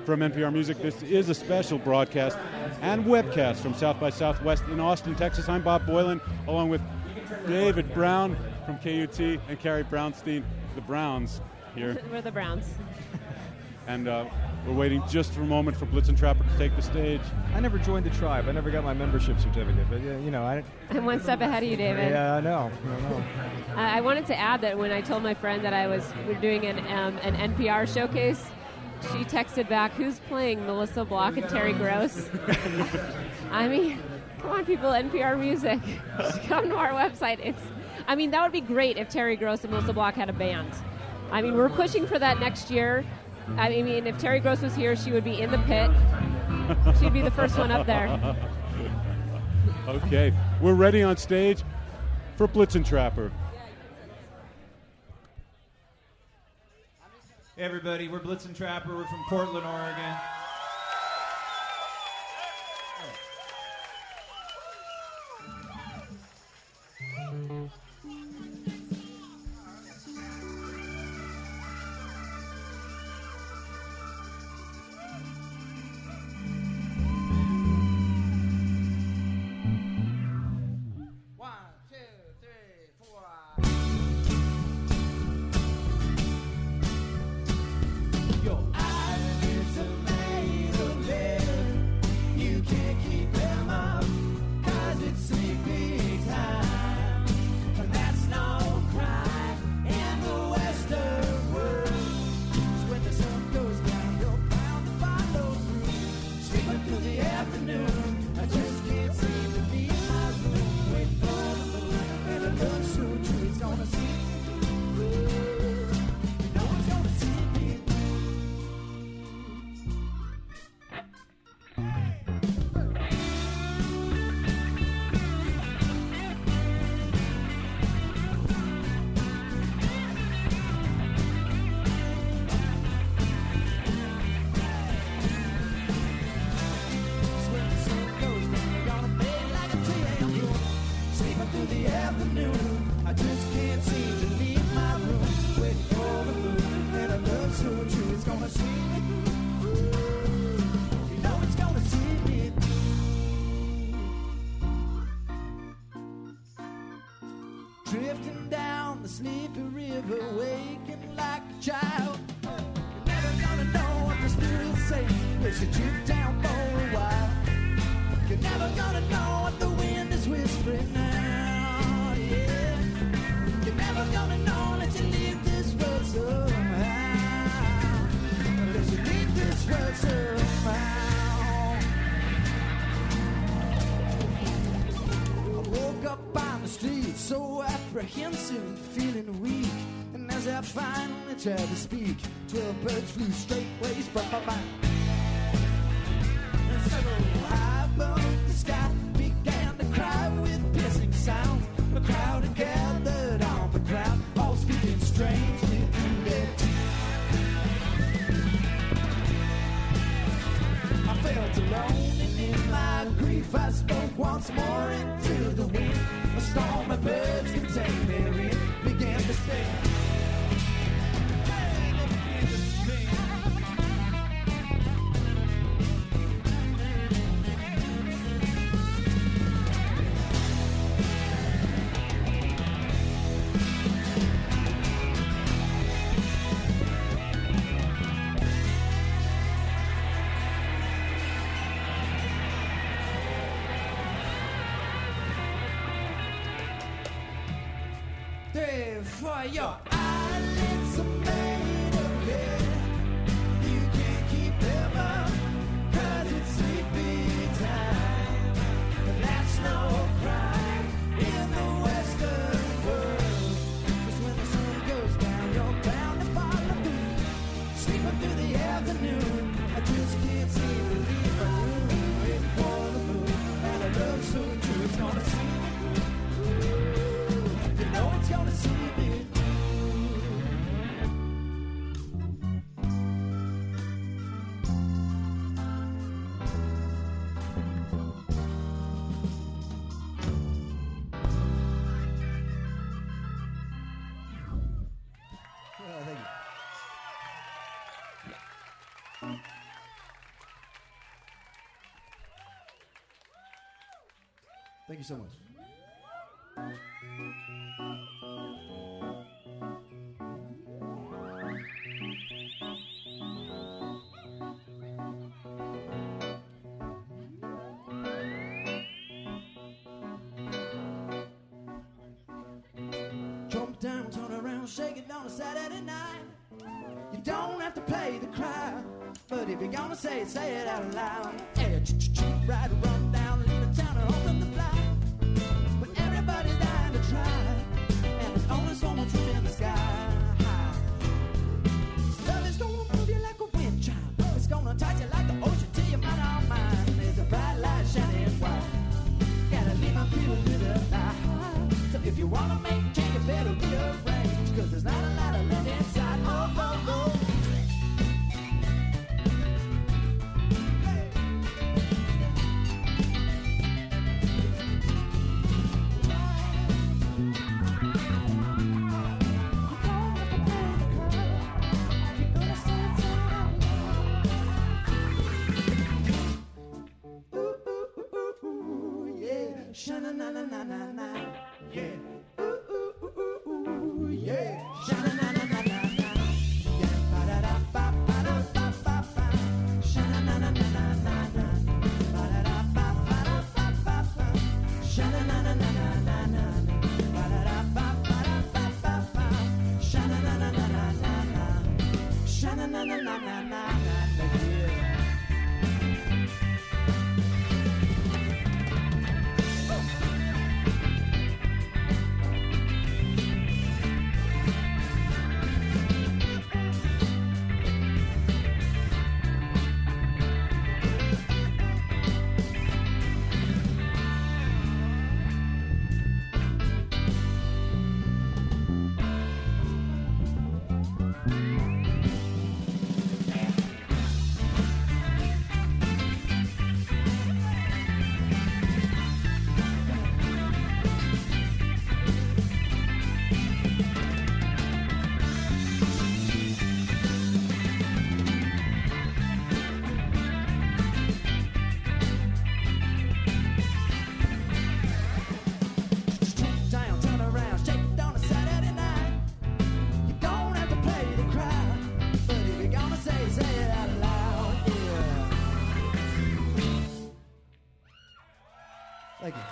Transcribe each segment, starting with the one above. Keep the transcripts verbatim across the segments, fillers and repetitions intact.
From N P R Music, this is a special broadcast and webcast from South by Southwest in Austin, Texas. I'm Bob Boilen, along with David Brown from K U T and Carrie Brownstein, the Browns here. We're the Browns. And uh, we're waiting just for a moment for Blitzen Trapper to take the stage. I never joined the tribe. I never got my membership certificate, but uh, you know, I. I'm one step ahead of you, David. Yeah, I know. I know. Uh, I wanted to add that when I told my friend that I was we're doing an um, an N P R showcase, she texted back, "Who's playing Melissa Block and Terry Gross?" I mean, come on, people, N P R Music, come to our website. It's, I mean, that would be great if Terry Gross and Melissa Block had a band. I mean, we're pushing for that next year. I mean, if Terry Gross was here, she would be in the pit. She'd be the first one up there. Okay, we're ready on stage for Blitzen Trapper. Hey everybody, we're Blitzen Trapper. We're from Portland, Oregon. Drifting down the sleepy river, waking like a child. You're never gonna know what the spirits say as you drift down for a while. You're never gonna know what the wind is whispering now. Yeah, you're never gonna know unless you leave this world somehow. Unless you leave this world somehow. I woke up on the street so apprehensive and feeling weak. And as I finally tried to speak, twelve birds flew straight ways from my mind. And several high above the sky began to cry with piercing sound. A crowd had gathered on the ground, all speaking strangely through their teeth. I felt alone, and in my grief I spoke once more into the wind. A storm of birds contained therein began to sing. For your eyelids are made of lead. You can't keep them up, cause it's sleepy time. And that's no crime in the western world. Cause when the sun goes down, you're bound to follow through. Sleeping through the afternoon, I just can't seem to leave my room. Waiting for the moon, and I love so true. It's gonna see me through. You know it's gonna see me. Thank you so much. Jump down, turn around, shake it on a Saturday night. You don't have to play the crowd, but if you're gonna say it, say it out loud. Yeah, ride, run down, leave a town and open the block. But everybody's dying to try, and there's only so much room in the sky. Love is gonna move you like a wind chime. It's gonna touch you like the ocean till your mind on mine. There's a bright light shining white. Gotta leave my people live it high. So if you wanna make change, you better rearrange, 'cause there's not a lot of land inside. Oh, oh, oh. Sha-na-na-na-na-na-na, yeah. Ooh, ooh, ooh, ooh, ooh, yeah. Sha-na-na-na-na-na-na, yeah. Ba-da-da-ba-ba-da-ba-ba-ba. Sha-na-na-na-na-na-na-na, ba-da-da-ba-ba-da-ba-ba-ba. Sha-na-na-na-na-na-na-na, ba-da-da-ba-ba-da-ba-ba-ba. Sha-na-na-na-na-na-na, sha-na-na-na-na-na-na, yeah. Thank you.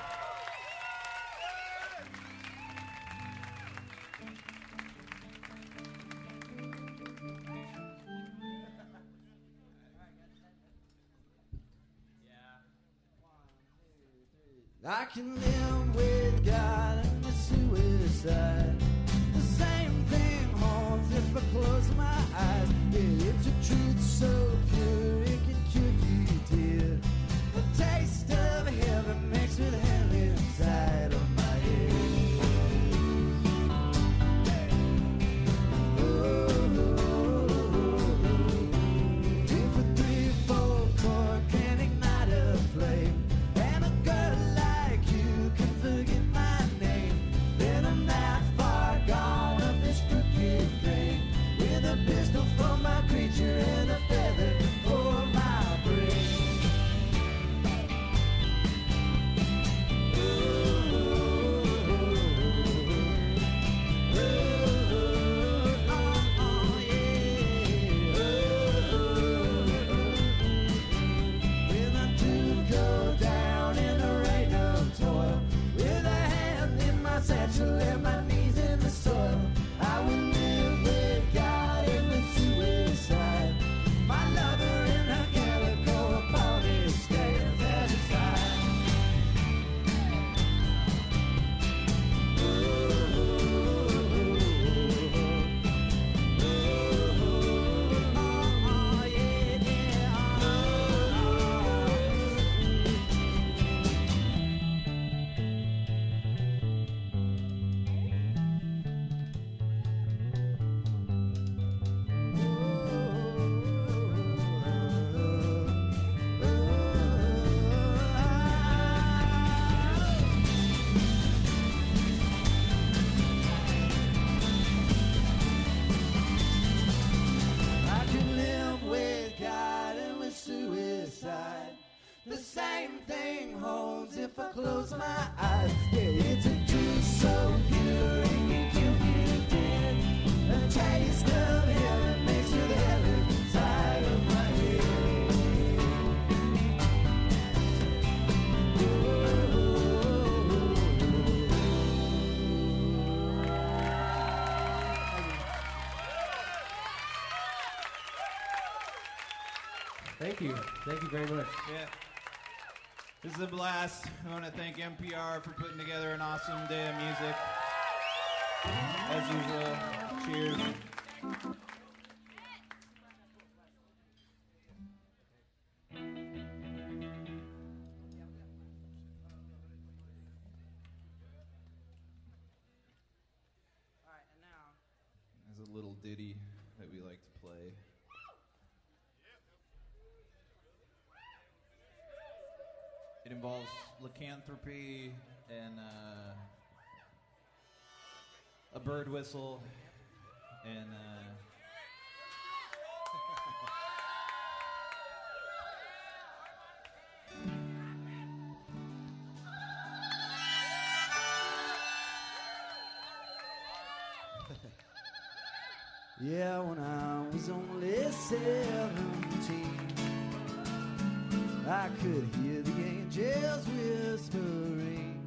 I can live with God and the suicide. The same thing haunts if I close my eyes. Yeah, it's a truth so pure it can kill you, dear. The taste of heaven mixed with hell inside of my head. Oh, if a three, four chord can ignite a flame, and a girl like you can forget my name, then I'm not far eyes. Yeah, it's a truth so pure it can kill me dead. A taste of heaven makes with the heaven inside of my head. Thank you. Thank you very much. Yeah. This is a blast. I want to thank N P R for putting together an awesome day of music. As usual, cheers. There's a little ditty that we like to play. It involves lycanthropy and uh, a bird whistle and uh, Yeah, when I was only seventeen, I could hear the angels whispering.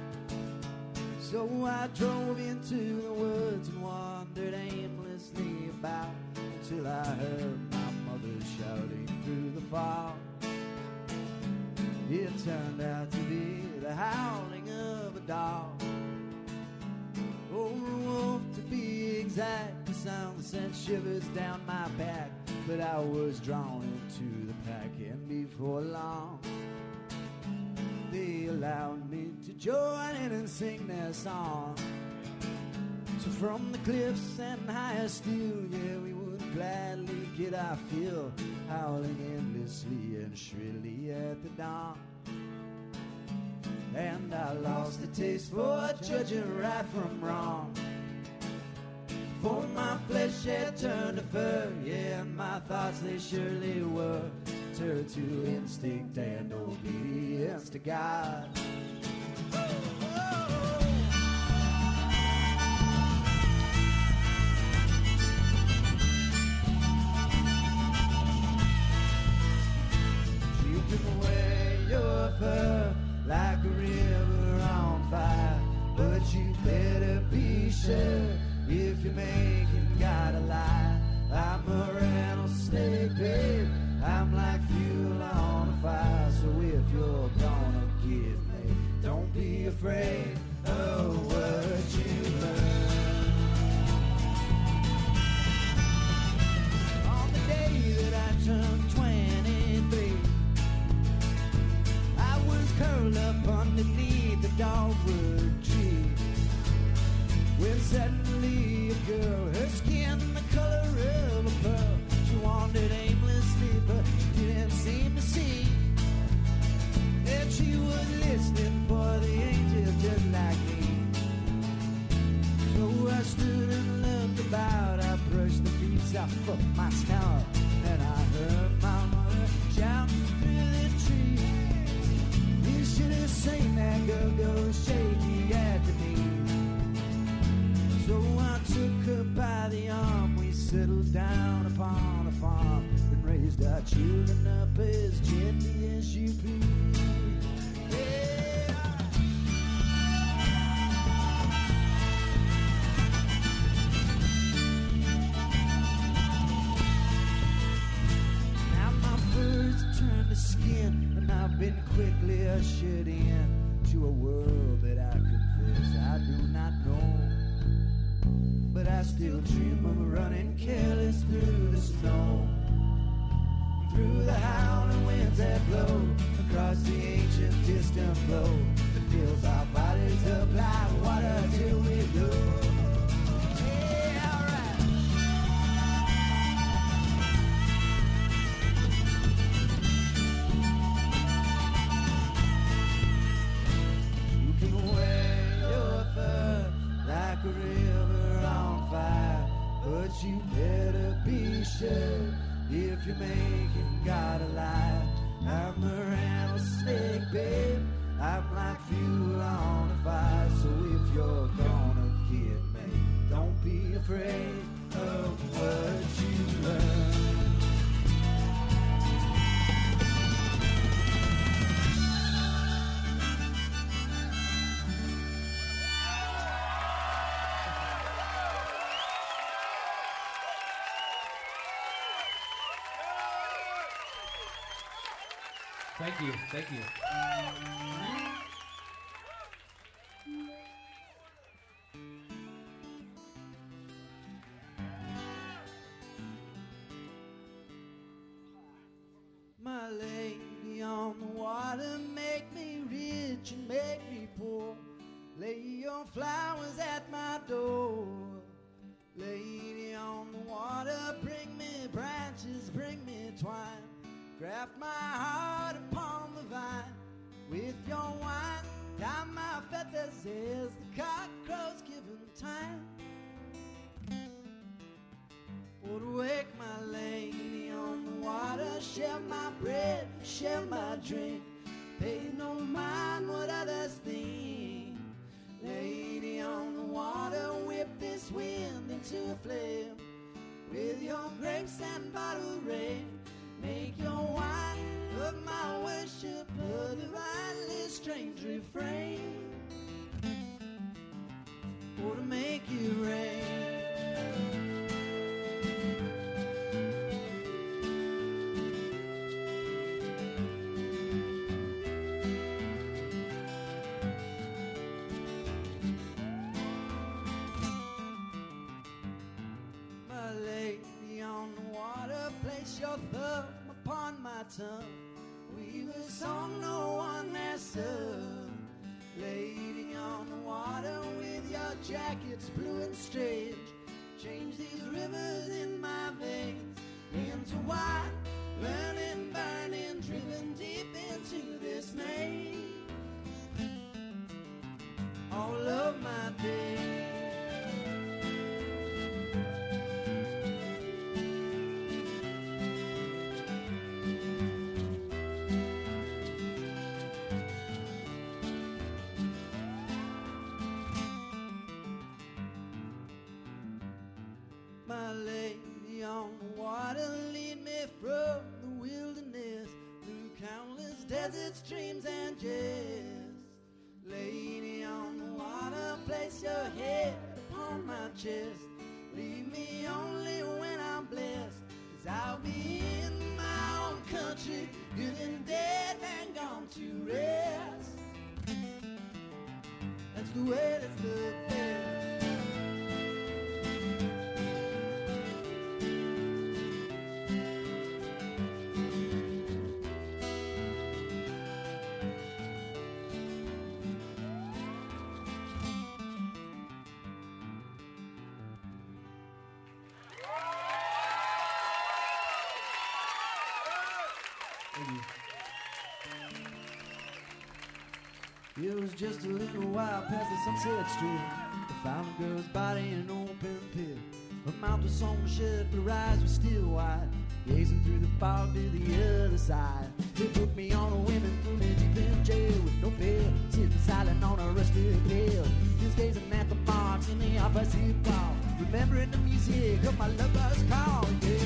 So I drove into the woods and wandered aimlessly about until I heard my mother shouting through the fog. It turned out to be the howling of a dog, or a wolf to be exact. The sound sent shivers down my back, but I was drawn into the pack, and before long they allowed me to join in and sing their song. So from the cliffs and higher still, yeah, we would gladly get our fill, howling endlessly and shrilly at the dawn. And I lost the taste for judging right from wrong, for my flesh had turned to fur, yeah, and my thoughts they surely were turned to instinct and obedience to God. You took away your fur like a river on fire, but you better be sure if you're making God a lie. I'm a rattlesnake, babe. I'm like fuel on a fire. So if you're gonna get me, don't be afraid of what you learn. On the day that I turned twenty-three, I was curled up underneath the dogwood tree, when suddenly a girl, her skin the color of a pearl, she wandered aimlessly, but she didn't seem to see that she was listening for the angels just like me. So I stood and looked about, I brushed the leaves off of my snout, and I heard my mother shouting through the tree. You should have seen that girl go shaky at the knees. So I took her by the arm, we settled down upon a farm and raised our children up as gently as you please. Yeah. Now my fur's turned to skin, and I've been quickly ushered in to a world that I confess I do not know. But I still dream of running careless through the snow, through the howling winds that blow across the ancient distant flow that fills our bodies up like water till we go. Yeah, alright. You can wear your fur like a river on fire, but you better be sure if you're making God a lie. I'm a rattlesnake, babe. I'm like fuel on a fire, so if you're gonna get me, don't be afraid of what you learn. Thank you, thank you. My lady on the water, make me rich and make me poor. Lay your flowers at my door. Lady on the water, bring me branches, bring me twine. Graft my heart upon the vine. With your wine, down my feathers as the cock crows given time. Oh, to wake my lady on the water, share my bread, share my drink. Pay no mind what others think. Lady on the water, whip this wind into a flame. With your grapes and bottle rain, make your wine of my worship a divinely strange refrain. Or to make it rain. My lady on the water, place your thumb upon my tongue. We've a song no one has sung. Lady on the water, with your jackets blue and strange, change these rivers in my veins into wine, burning, burning, driven deep into this maze. All of my days. My lady on the water, lead me from the wilderness through countless deserts, streams, and just. Lady on the water, place your head upon my chest. Leave me only when I'm blessed, 'cause I'll be in my own country, good and dead and gone to rest. That's the way that's the best. It was just a little while past the Sunset Strip. They found a girl's body in an open pit. Her mouth was sewn shut, her eyes were still wide, gazing through the fog to the other side. They put me on a women, threw me deep in jail with no bail, sitting silent on a rusted pail. These days an anthem marks in the opposite wall, remembering the music of my lover's call, yeah.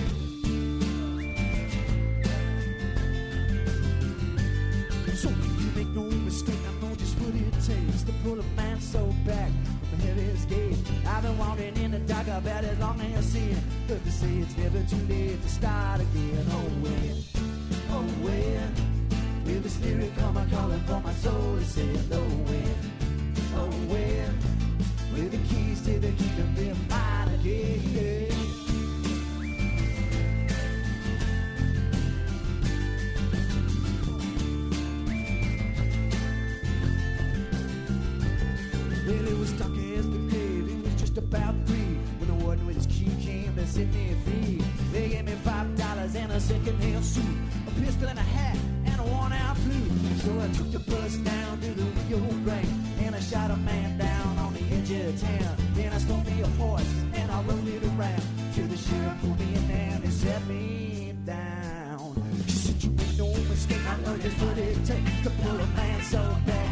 So you make no mistake, I know just what it takes to pull a man's soul back from a heavy escape. I've been wandering in the dark about as long as I've seen. But they say it's never too late to start again. Oh when, oh when, will the spirit come a calling for my soul to say oh when, oh when, will the keys to the kingdom be mine again? Well, it was dark as the grave, it was just about three when the warden with his key came to set me free. They gave me five dollars and a second-hand suit, a pistol and a hat and a worn-out flute. So I took the bus down to the Rio Grande and I shot a man down on the edge of town. Then I stole me a horse and I rode it around till the sheriff pulled me in there and he set me down. She said you make no mistake, I know just what it takes to pull a man so bad.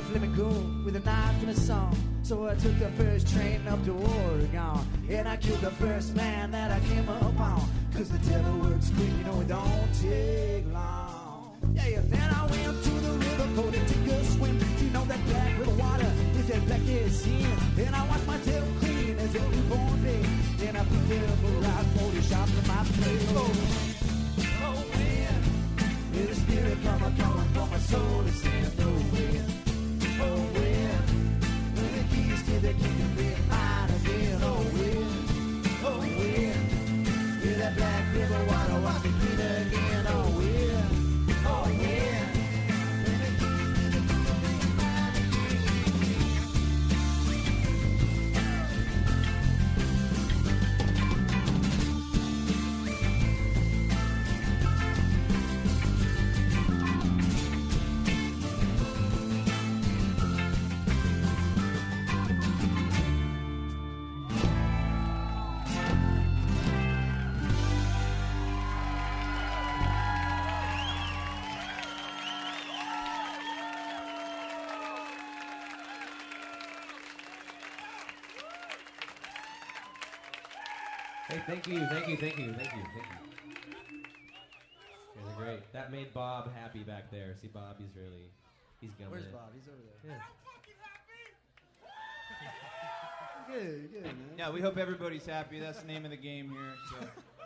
let me go with a knife and a song. So I took the first train up to Oregon, and I killed the first man that I came upon. Cause the devil works quick, you know it don't take long. Yeah, and then I went to the river for to take a swim. You know that black river water is that black as sin. Then I washed my tail clean as a newborn babe. Then I put the devil out for the shop to my plate. Oh, oh man, with a spirit come a coming from my soul to stand no wind. Oh wind, with the keys to the kingdom being mine again. Oh wind, oh wind, with that black river water wash me clean again. Oh wind, oh wind. Hey, thank you, thank you, thank you, thank you, thank you. You guys are great. That made Bob happy back there. See, Bob, he's really, he's going. Where's Bob? He's over there. Yeah. Good, good, man. Yeah, we hope everybody's happy. That's the name of the game here. So.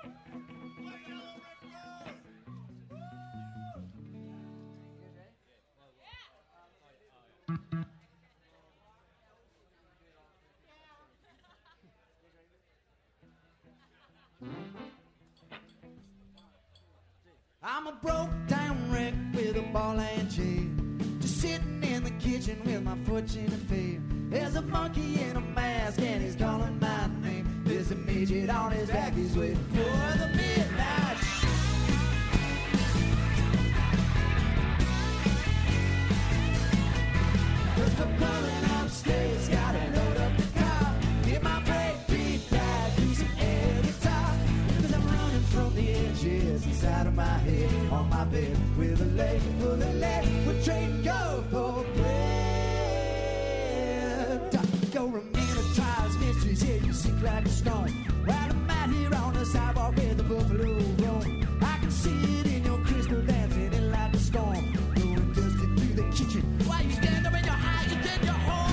I'm a broke down wreck with a ball and chain, just sitting in the kitchen with my fortune and fame. There's a monkey in a mask and he's calling my name. There's a midget on his back, he's waiting for the midnight show. Cause we're pulling upstairs, gotta load up the car, get my brake beat back, do some air guitar. Cause I'm running from the edges inside of my head, on my bed with a leg full of lead. We're trading go for bread. Go romanticized mysteries, yeah, you sink like a stone. While I'm out here on the sidewalk where the buffalo roam, I can see it in your crystal dancing in like a storm. Going dusty through the kitchen while you stand up in your high, you did your horn.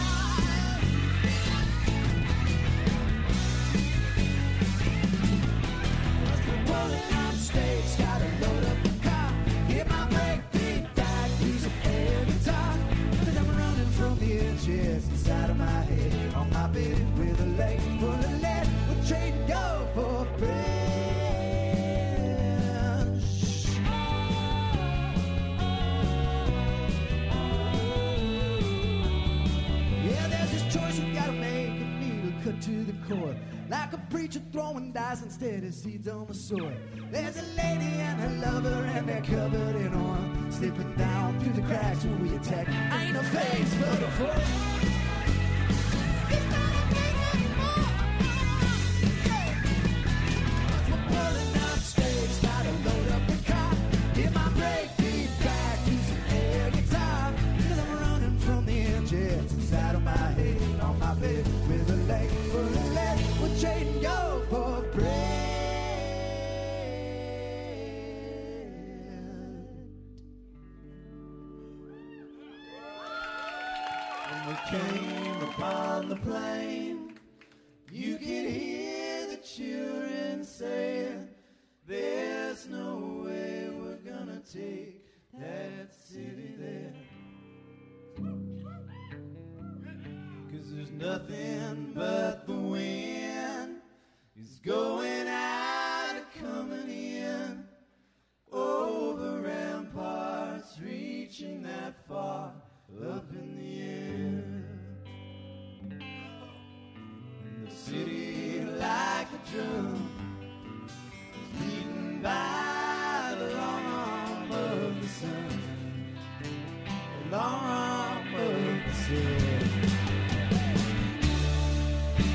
Pulling up stakes, gotta load up the car, get my brake beat back, use some air guitar. Cause I'm running from the edges inside of my head, on my bed with a leg full of lead. We're trading go for bread. Yeah, there's this choice you gotta make, a needle cut to the core, like a preacher throwing dice instead of seeds on the soil. There's a lady and her lover and they're covered in oil, slipping down through the cracks when we attack. I ain't a face but a fool. It's not a thing anymore. We're pulling up stakes, gotta load up the car, get my brake beat back, use some air guitar. Cause I'm running from the engines inside of my head, on my bed with a leg full of lead. We're trading go for bread. When we came upon the plain, you could hear the children saying, there's no way we're gonna take that city there. Cause there's nothing but the wind is going out and coming in over ramparts reaching that far up in the air. And the city like a drum is beaten by the long arm of the sun, the long arm of the sun.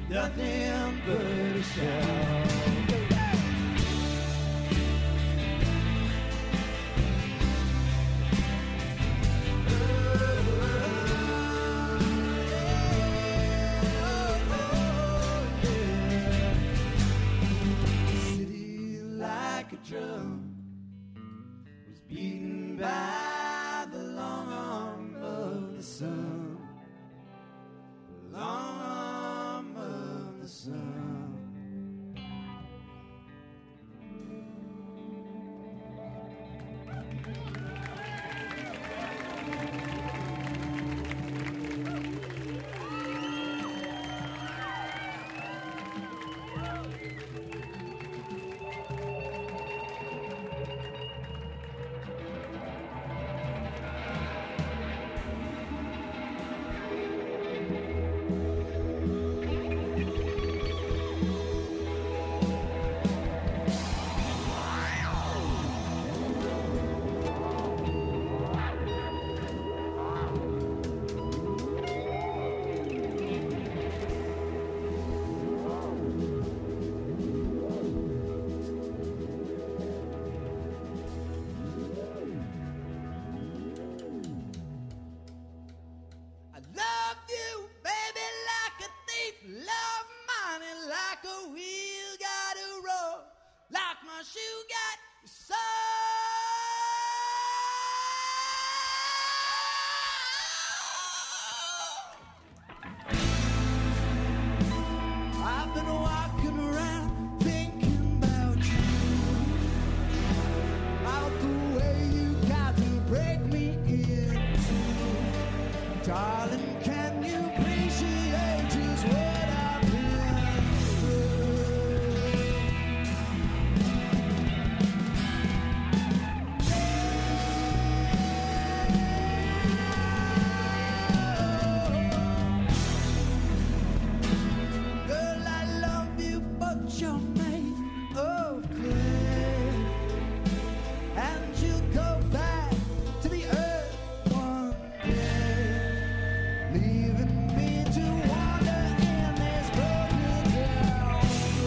nothing but a shell. City like a drum was beaten by the long arm of the sun. The long arm of the sun. I love you, baby, like a thief. Love money like a wheel got a roll. Like my shoe got your soul. I've been walking around thinking about you. About the way you got to break me in. Darling, can you appreciate just what I've been through? Girl, I love you, but you're made of clay. And you'll go back to the earth one day, leaving me to wander in this broken down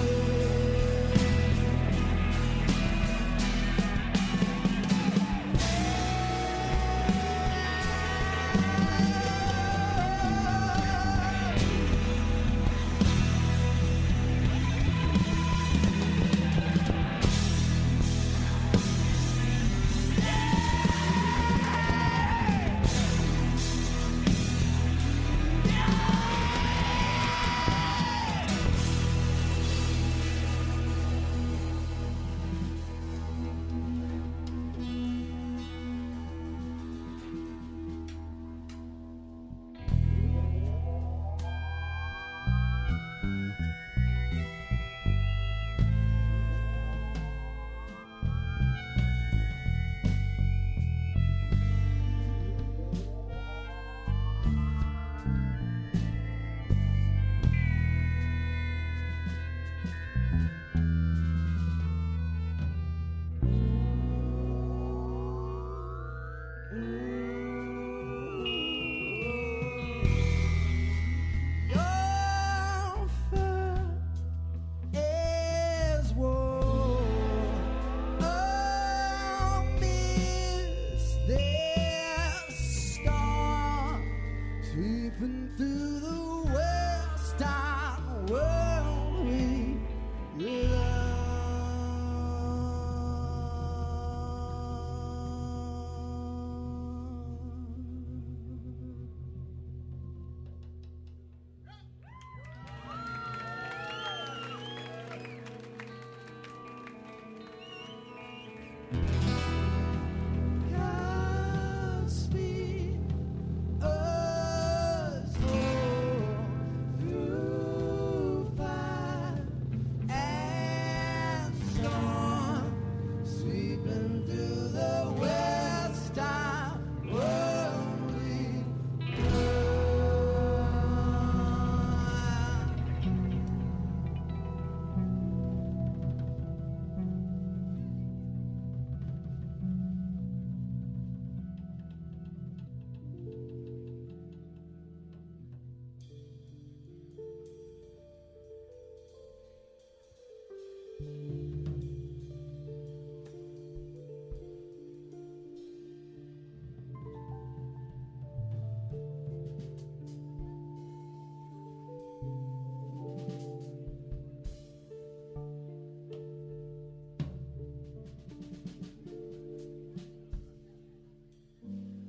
Your fur is warm. Oh, miss this storm sweeping through the western world we love. Godspeed us all through fire.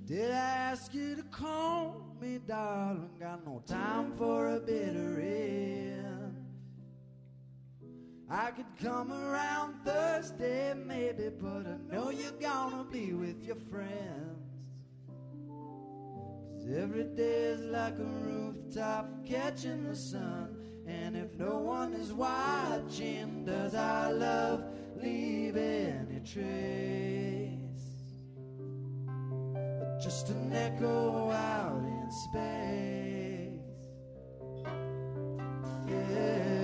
Did I ask you to call me, darling? Got no time for a bitter end. I could come around Thursday maybe, but I know you're gonna be with your friends. 'Cause every day is like a rooftop catching the sun, and if no one is watching, does our love leave any trace? Just an echo out in space. Yeah.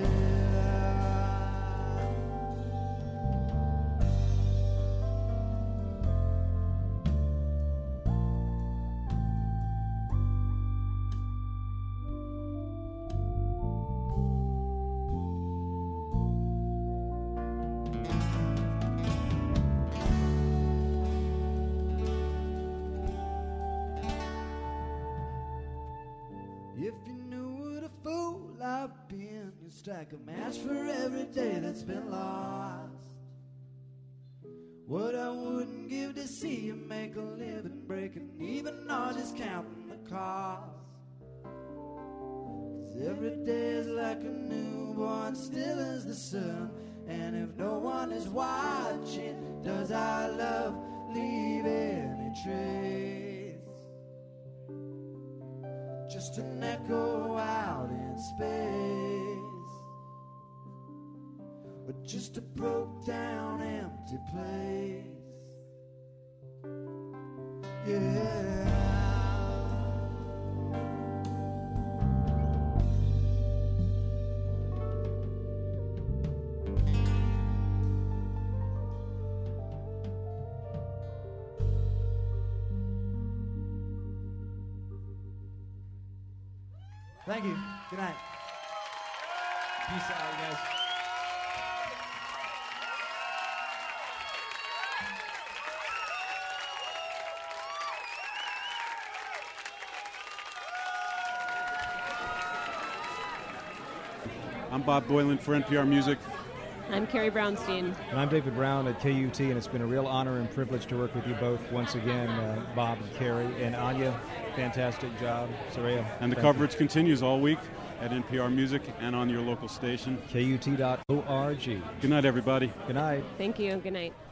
If you knew what a fool I've been, you'd strike a match for every day that's been lost. What I wouldn't give to see you make a living, breaking even, or just counting the cost. 'Cause every day is like a newborn, still as the sun, and if no one is watching, does our love leave any trace? Just an echo out in space, or just a broke down empty place. Yeah. Thank you. Good night. Peace out, guys. I'm Bob Boylan for N P R Music. I'm Carrie Brownstein. And I'm David Brown at K U T, and it's been a real honor and privilege to work with you both once again, uh, Bob and Carrie. And Anya, fantastic job. Soraya. And the coverage you. continues all week at N P R Music and on your local station. K U T dot org. Good night, everybody. Good night. Thank you. Good night.